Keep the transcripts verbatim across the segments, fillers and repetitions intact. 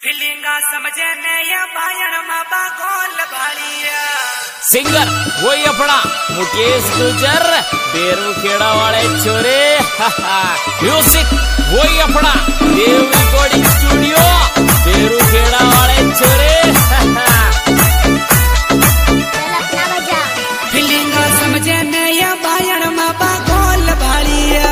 समझे ने बायण माबा गोल भालिया सिंगर वही अपना मुकेश गुजर बेरू खेड़ा वाले छोरे म्यूजिक वही अपना देव रिकॉर्डिंग स्टूडियो बेरू खेड़ा वाले छोरे फिलिंगा समझे ने बायण माबा गोल भालिया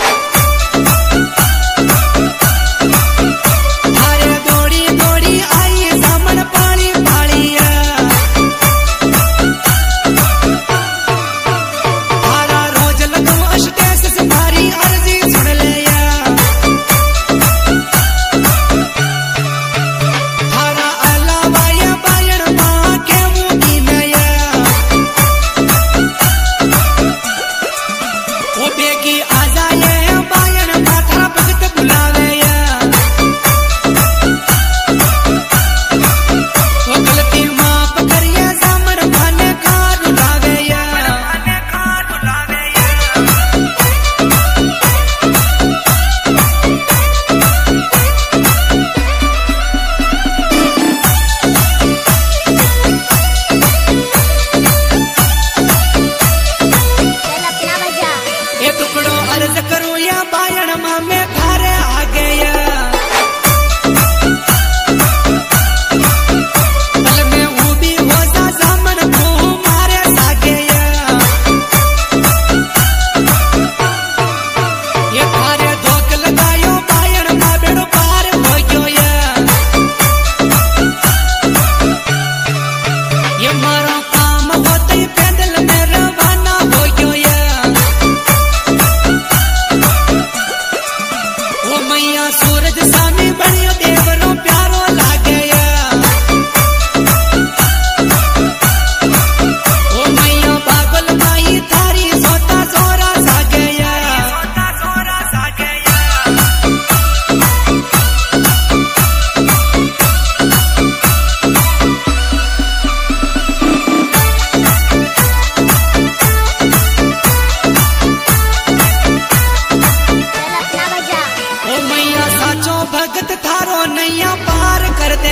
भगत थारो नैया पार कर दे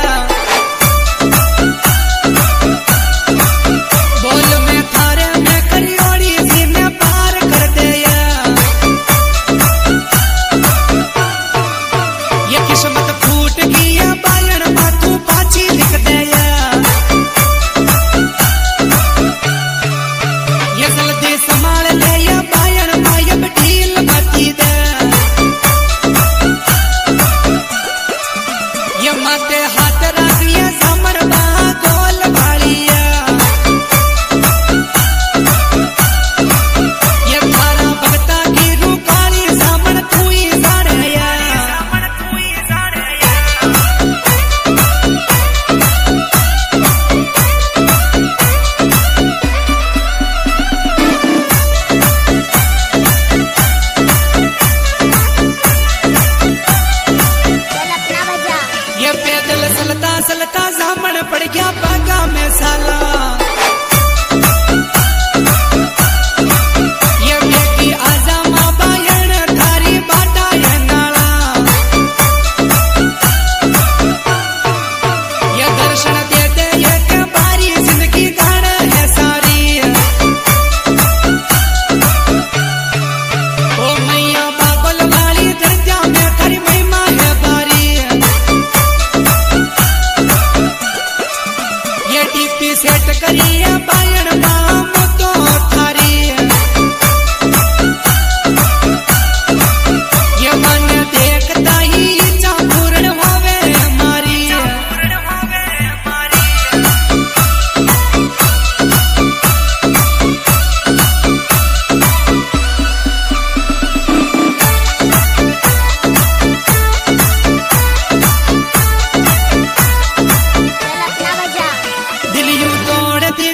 बोल में थारे में करियोड़ी सी में पार कर दे ये किस्मत फूट गई है बायण में तू पाची लिख दे ये जल्दी संभाल ले या बायण में ये ढील भरती दे माते हाथ राखिए समर गोल भालिया ये थारा भगता की रूकाली सामन तू ही जाड़या ये पैदल सलता सलता जामन पड़ गया बागा में साला ये बेटी आजा माँ बायण थारी बाटा ये नाला ये दर्शन दे दे ये के बारी जिंदगी गाड़ है सारी ओ मैया बागल वाली दर्जा में करी महिमा है बारी टीपी सेट करिए बायण नाम तो थारी ये मन देखता ही इच्छा पूर्ण होवे हमारी दिल यूं तोड़ दे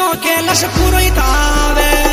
નો કેલશ પુરોહિત આવે